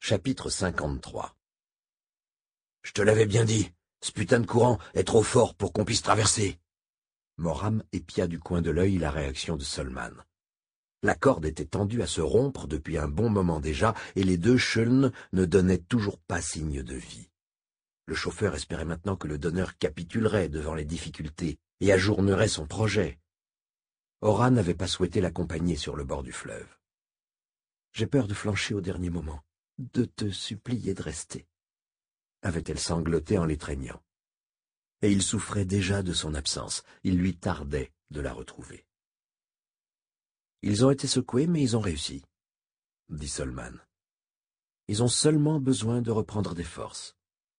Chapitre 53. Je te l'avais bien dit, ce putain de courant est trop fort pour qu'on puisse traverser. Moram épia du coin de l'œil la réaction de Solman. La corde était tendue à se rompre depuis un bon moment déjà, et les deux Schöln ne donnaient toujours pas signe de vie. Le chauffeur espérait maintenant que le donneur capitulerait devant les difficultés et ajournerait son projet. Ora n'avait pas souhaité l'accompagner sur le bord du fleuve. « J'ai peur de flancher au dernier moment, de te supplier de rester, » avait-elle sangloté en l'étreignant. Et il souffrait déjà de son absence, il lui tardait de la retrouver. « Ils ont été secoués, mais ils ont réussi, » dit Solman. « Ils ont seulement besoin de reprendre des forces. »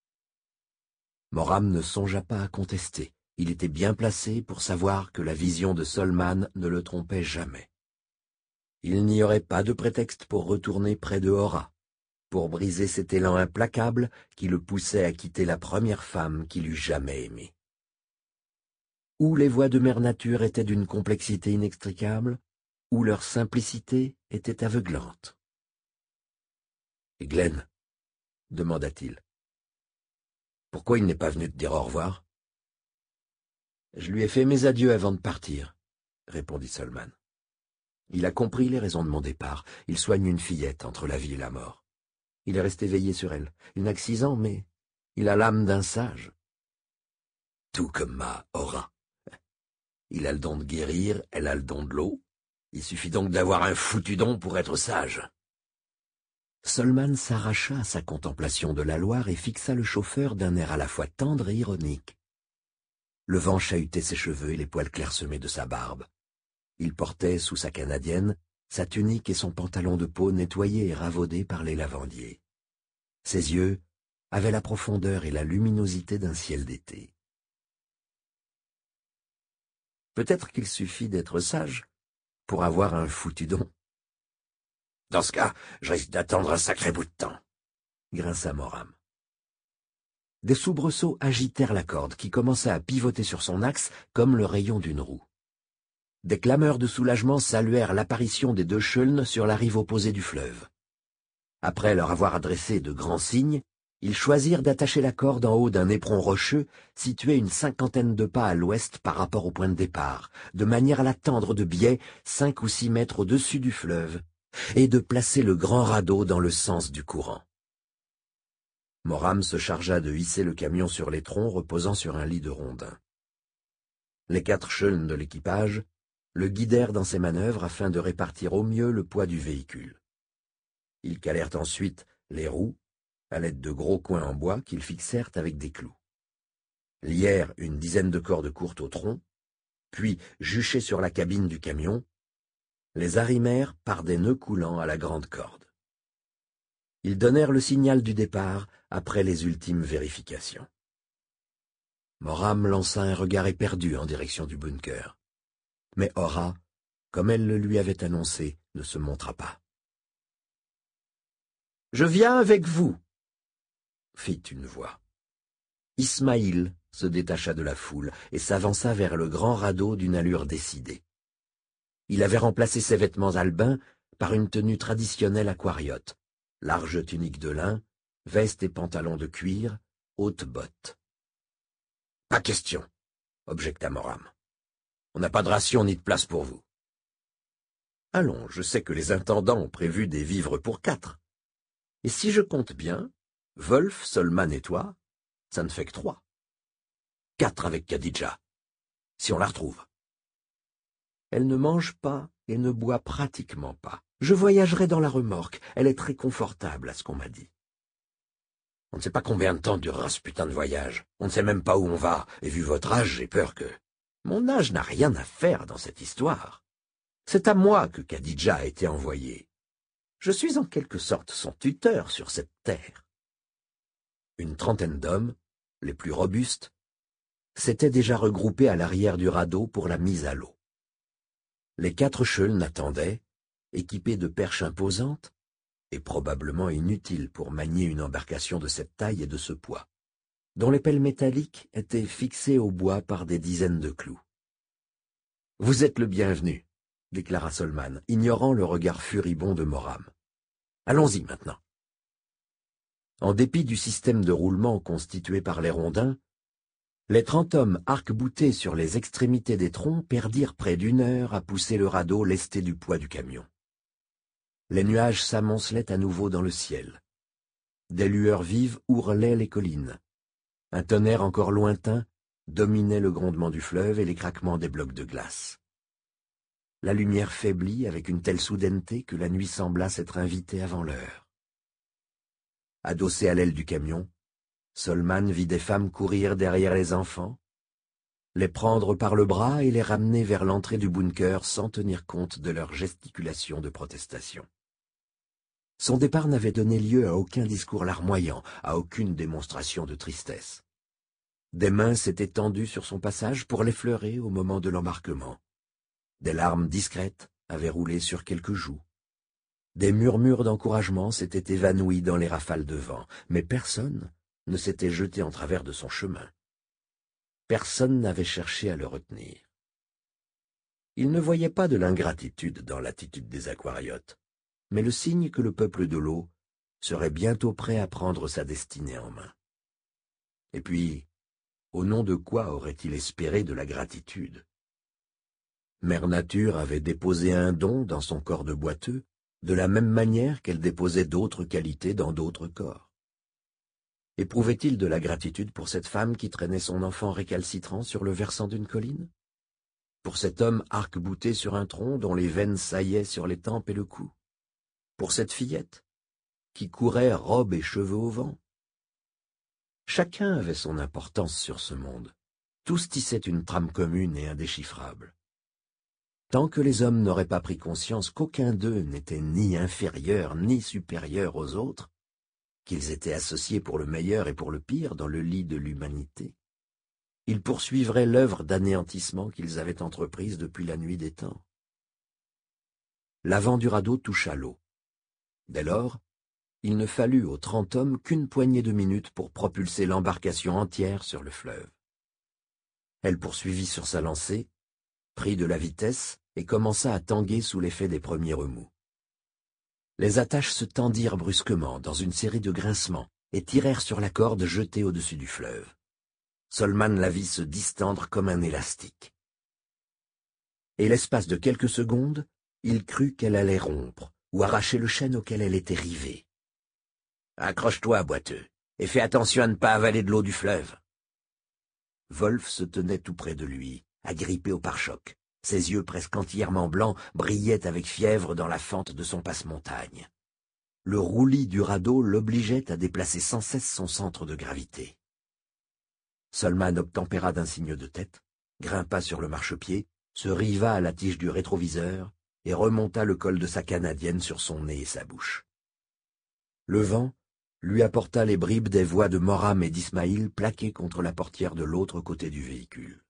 Moram ne songea pas à contester. Il était bien placé pour savoir que la vision de Solman ne le trompait jamais. Il n'y aurait pas de prétexte pour retourner près de Ora, pour briser cet élan implacable qui le poussait à quitter la première femme qu'il eût jamais aimée. Ou les voies de Mère Nature étaient d'une complexité inextricable, ou leur simplicité était aveuglante. « Et Glenn ?» demanda-t-il. « Pourquoi il n'est pas venu te dire au revoir ?»« Je lui ai fait mes adieux avant de partir, » répondit Solman. « Il a compris les raisons de mon départ. Il soigne une fillette entre la vie et la mort. Il est resté veillé sur elle. Il n'a que 6 ans, mais il a l'âme d'un sage. Tout comme ma Ora. Il a le don de guérir, elle a le don de l'eau. Il suffit donc d'avoir un foutu don pour être sage. » Solman s'arracha à sa contemplation de la Loire et fixa le chauffeur d'un air à la fois tendre et ironique. Le vent chahutait ses cheveux et les poils clairsemés de sa barbe. Il portait, sous sa canadienne, sa tunique et son pantalon de peau nettoyés et ravaudés par les lavandiers. Ses yeux avaient la profondeur et la luminosité d'un ciel d'été. Peut-être qu'il suffit d'être sage pour avoir un foutu don. « Dans ce cas, je risque d'attendre un sacré bout de temps, » grinça Moram. Des soubresauts agitèrent la corde qui commença à pivoter sur son axe comme le rayon d'une roue. Des clameurs de soulagement saluèrent l'apparition des deux Schöln sur la rive opposée du fleuve. Après leur avoir adressé de grands signes, ils choisirent d'attacher la corde en haut d'un éperon rocheux situé une 50aine de pas à l'ouest par rapport au point de départ, de manière à la tendre de biais 5 ou 6 mètres au-dessus du fleuve, et de placer le grand radeau dans le sens du courant. Moram se chargea de hisser le camion sur les troncs reposant sur un lit de rondins. Les 4 Schöln de l'équipage le guidèrent dans ses manœuvres afin de répartir au mieux le poids du véhicule. Ils calèrent ensuite les roues à l'aide de gros coins en bois qu'ils fixèrent avec des clous. Lièrent une dizaine de cordes courtes au tronc, puis, juchés sur la cabine du camion, les arrimèrent par des nœuds coulants à la grande corde. Ils donnèrent le signal du départ après les ultimes vérifications. Moram lança un regard éperdu en direction du bunker. Mais Ora, comme elle le lui avait annoncé, ne se montra pas. « Je viens avec vous !» fit une voix. Ismaïl se détacha de la foule et s'avança vers le grand radeau d'une allure décidée. Il avait remplacé ses vêtements albins par une tenue traditionnelle aquariote, large tunique de lin, veste et pantalon de cuir, hautes bottes. « Pas question !» objecta Moram. « On n'a pas de ration ni de place pour vous. »« Allons, je sais que les intendants ont prévu des vivres pour 4. Et si je compte bien, Wolf, Solman et toi, ça ne fait que 3. 4 avec Khadija, si on la retrouve. Elle ne mange pas et ne boit pratiquement pas. Je voyagerai dans la remorque, elle est très confortable à ce qu'on m'a dit. On ne sait pas combien de temps durera ce putain de voyage. On ne sait même pas où on va, et vu votre âge, j'ai peur que... Mon âge n'a rien à faire dans cette histoire. C'est à moi que Khadija a été envoyée. Je suis en quelque sorte son tuteur sur cette terre. » Une trentaine d'hommes, les plus robustes, s'étaient déjà regroupés à l'arrière du radeau pour la mise à l'eau. Les 4 Schöln attendaient, équipés de perches imposantes, et probablement inutiles pour manier une embarcation de cette taille et de ce poids, dont les pelles métalliques étaient fixées au bois par des dizaines de clous. « Vous êtes le bienvenu, » déclara Solman, ignorant le regard furibond de Moram. « Allons-y maintenant. » En dépit du système de roulement constitué par les rondins, les 30 hommes arc-boutés sur les extrémités des troncs perdirent près d'une heure à pousser le radeau lesté du poids du camion. Les nuages s'amoncelaient à nouveau dans le ciel. Des lueurs vives ourlaient les collines. Un tonnerre encore lointain dominait le grondement du fleuve et les craquements des blocs de glace. La lumière faiblit avec une telle soudaineté que la nuit sembla s'être invitée avant l'heure. Adossé à l'aile du camion, Solman vit des femmes courir derrière les enfants, les prendre par le bras et les ramener vers l'entrée du bunker sans tenir compte de leurs gesticulations de protestation. Son départ n'avait donné lieu à aucun discours larmoyant, à aucune démonstration de tristesse. Des mains s'étaient tendues sur son passage pour l'effleurer au moment de l'embarquement. Des larmes discrètes avaient roulé sur quelques joues. Des murmures d'encouragement s'étaient évanouis dans les rafales de vent, mais personne ne s'était jeté en travers de son chemin. Personne n'avait cherché à le retenir. Il ne voyait pas de l'ingratitude dans l'attitude des aquariotes, mais le signe que le peuple de l'eau serait bientôt prêt à prendre sa destinée en main. Et puis, au nom de quoi aurait-il espéré de la gratitude? Mère Nature avait déposé un don dans son corps de boiteux, de la même manière qu'elle déposait d'autres qualités dans d'autres corps. Éprouvait-il de la gratitude pour cette femme qui traînait son enfant récalcitrant sur le versant d'une colline? Pour cet homme arc-bouté sur un tronc dont les veines saillaient sur les tempes et le cou? Pour cette fillette, qui courait robe et cheveux au vent? Chacun avait son importance sur ce monde. Tous tissaient une trame commune et indéchiffrable. Tant que les hommes n'auraient pas pris conscience qu'aucun d'eux n'était ni inférieur ni supérieur aux autres, qu'ils étaient associés pour le meilleur et pour le pire dans le lit de l'humanité, ils poursuivraient l'œuvre d'anéantissement qu'ils avaient entreprise depuis la nuit des temps. L'avant du radeau toucha l'eau. Dès lors, il ne fallut aux 30 hommes qu'une poignée de minutes pour propulser l'embarcation entière sur le fleuve. Elle poursuivit sur sa lancée, prit de la vitesse et commença à tanguer sous l'effet des premiers remous. Les attaches se tendirent brusquement dans une série de grincements et tirèrent sur la corde jetée au-dessus du fleuve. Solman la vit se distendre comme un élastique. Et l'espace de quelques secondes, il crut qu'elle allait rompre ou arracher le chêne auquel elle était rivée. « Accroche-toi, boiteux, et fais attention à ne pas avaler de l'eau du fleuve. » Wolf se tenait tout près de lui, agrippé au pare-choc. Ses yeux presque entièrement blancs brillaient avec fièvre dans la fente de son passe-montagne. Le roulis du radeau l'obligeait à déplacer sans cesse son centre de gravité. Solman obtempéra d'un signe de tête, grimpa sur le marchepied, se riva à la tige du rétroviseur et remonta le col de sa canadienne sur son nez et sa bouche. Le vent lui apporta les bribes des voix de Moram et d'Ismaïl plaquées contre la portière de l'autre côté du véhicule.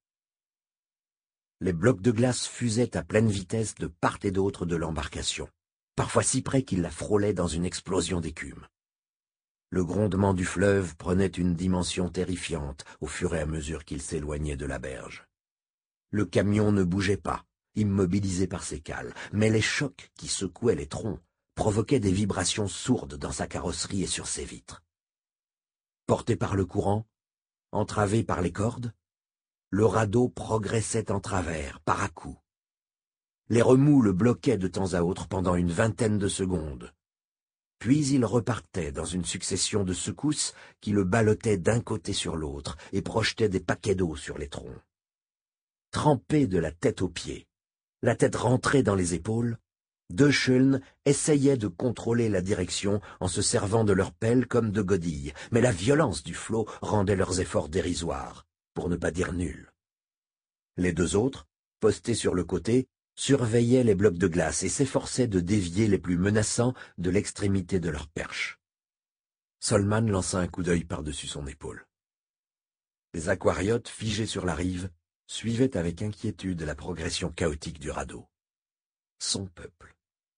Les blocs de glace fusaient à pleine vitesse de part et d'autre de l'embarcation, parfois si près qu'ils la frôlaient dans une explosion d'écume. Le grondement du fleuve prenait une dimension terrifiante au fur et à mesure qu'il s'éloignait de la berge. Le camion ne bougeait pas, immobilisé par ses cales, mais les chocs qui secouaient les troncs provoquaient des vibrations sourdes dans sa carrosserie et sur ses vitres. Porté par le courant, entravé par les cordes, le radeau progressait en travers, par à-coups. Les remous le bloquaient de temps à autre pendant une vingtaine de secondes. Puis il repartait dans une succession de secousses qui le ballottaient d'un côté sur l'autre et projetaient des paquets d'eau sur les troncs. Trempé de la tête aux pieds, la tête rentrée dans les épaules, De Schuln essayaient de contrôler la direction en se servant de leurs pelles comme de godilles, mais la violence du flot rendait leurs efforts dérisoires, pour ne pas dire nuls. Les deux autres, postés sur le côté, surveillaient les blocs de glace et s'efforçaient de dévier les plus menaçants de l'extrémité de leur perche. Solman lança un coup d'œil par-dessus son épaule. Les aquariotes, figés sur la rive, suivaient avec inquiétude la progression chaotique du radeau. Son peuple.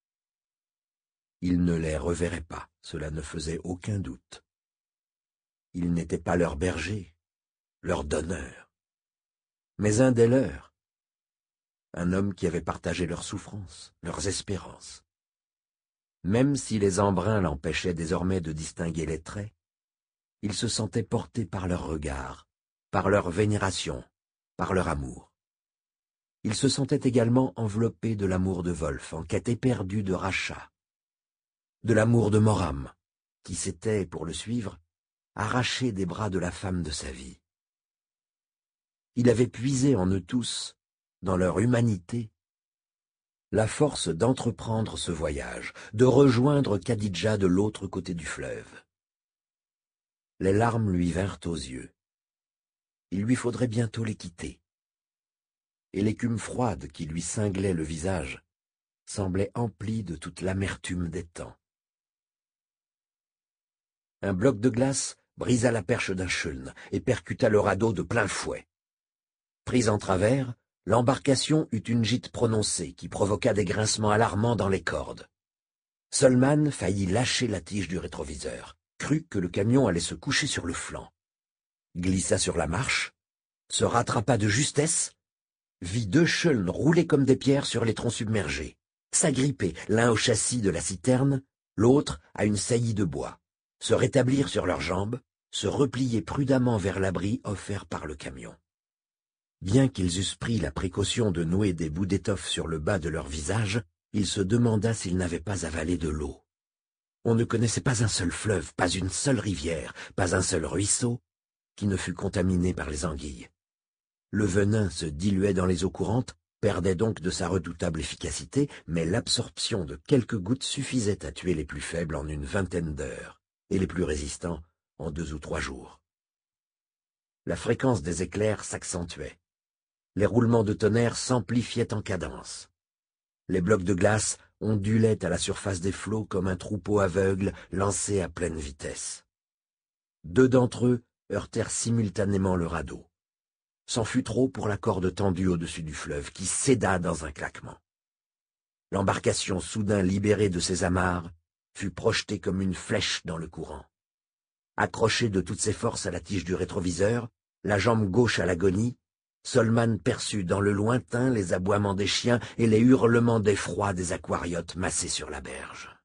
Il ne les reverrait pas, cela ne faisait aucun doute. Il n'était pas leur berger, leur donneur, mais un des leurs, un homme qui avait partagé leurs souffrances, leurs espérances. Même si les embruns l'empêchaient désormais de distinguer les traits, Il se sentait porté par leur regard, par leur vénération, par leur amour. Il se sentait également enveloppé de l'amour de Wolf, en quête éperdue de rachat, de l'amour de Moram, qui s'était, pour le suivre, arraché des bras de la femme de sa vie. Il avait puisé en eux tous, dans leur humanité, la force d'entreprendre ce voyage, de rejoindre Khadidja de l'autre côté du fleuve. Les larmes lui vinrent aux yeux. Il lui faudrait bientôt les quitter. Et l'écume froide qui lui cinglait le visage semblait emplie de toute l'amertume des temps. Un bloc de glace brisa la perche d'un chêne et percuta le radeau de plein fouet. Prise en travers, l'embarcation eut une gîte prononcée qui provoqua des grincements alarmants dans les cordes. Solman faillit lâcher la tige du rétroviseur, crut que le camion allait se coucher sur le flanc, glissa sur la marche, se rattrapa de justesse, vit deux chênes rouler comme des pierres sur les troncs submergés, s'agripper l'un au châssis de la citerne, l'autre à une saillie de bois, se rétablir sur leurs jambes, se replier prudemment vers l'abri offert par le camion. Bien qu'ils eussent pris la précaution de nouer des bouts d'étoffe sur le bas de leur visage, il se demanda s'ils n'avaient pas avalé de l'eau. On ne connaissait pas un seul fleuve, pas une seule rivière, pas un seul ruisseau qui ne fût contaminé par les anguilles. Le venin se diluait dans les eaux courantes, perdait donc de sa redoutable efficacité, mais l'absorption de quelques gouttes suffisait à tuer les plus faibles en une vingtaine d'heures, et les plus résistants en 2 ou 3 jours. La fréquence des éclairs s'accentuait. Les roulements de tonnerre s'amplifiaient en cadence. Les blocs de glace ondulaient à la surface des flots comme un troupeau aveugle lancé à pleine vitesse. 2 d'entre eux heurtèrent simultanément le radeau. C'en fut trop pour la corde tendue au-dessus du fleuve, qui céda dans un claquement. L'embarcation, soudain libérée de ses amarres, fut projetée comme une flèche dans le courant. Accroché de toutes ses forces à la tige du rétroviseur, la jambe gauche à l'agonie, Solman perçut dans le lointain les aboiements des chiens et les hurlements d'effroi des aquariotes massés sur la berge.